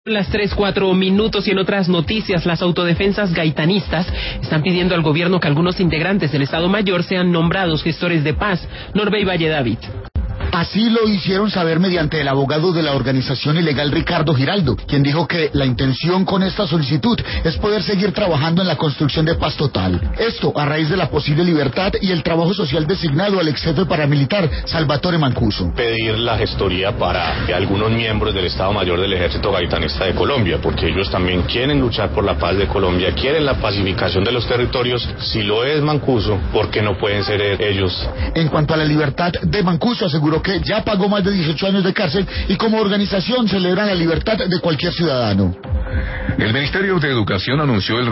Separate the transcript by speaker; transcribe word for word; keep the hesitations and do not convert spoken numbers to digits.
Speaker 1: Las tres, cuatro minutos y en otras noticias, las autodefensas gaitanistas están pidiendo al gobierno que algunos integrantes del Estado Mayor sean nombrados gestores de paz. Norbey Valle David.
Speaker 2: Así lo hicieron saber mediante el abogado de la organización ilegal Ricardo Giraldo, quien dijo que la intención con esta solicitud es poder seguir trabajando en la construcción de paz total. Esto a raíz de la posible libertad y el trabajo social designado al ex jefe paramilitar Salvatore Mancuso.
Speaker 3: Pedir la gestoría para algunos miembros del Estado Mayor del Ejército Gaitanista de Colombia, porque ellos también quieren luchar por la paz de Colombia, quieren la pacificación de los territorios. Si lo es Mancuso, ¿por qué no pueden ser ellos?
Speaker 2: En cuanto a la libertad de Mancuso, aseguró que ya pagó más de dieciocho años de cárcel y como organización celebran la libertad de cualquier ciudadano.
Speaker 4: El Ministerio de Educación anunció el